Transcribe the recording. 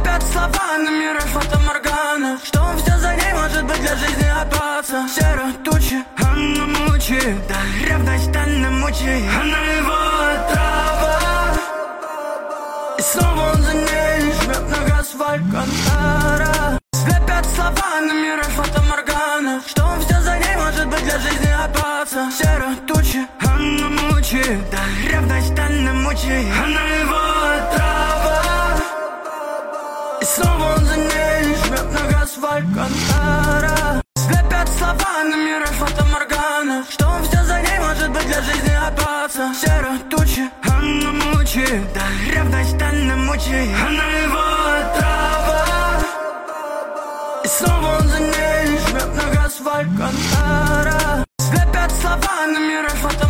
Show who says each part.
Speaker 1: Слепят слова на мирах фотоморгана, что он все за ней может быть для жизни опасно. Серо тучи, она мучает, да ревность она мучает. Она его отрава, и снова он за ней жмет нога асфальт Кантара. Слепят слова на мирах фотоморгана, что он все за ней может быть для жизни опасно. Серо тучи, она мучает, да ревность она мучает. Она его отрава, и снова он за ней жмет нога асфальт Кантара. Слепят слова на мирах фотоморгана, что он все за ней может быть для жизни опасно. Серо тучи, она мучает, да ревность она мучает. Она его отрава, и снова он за ней жмет нога асфальт Кантара. Слепят слова на мирах фотоморгана.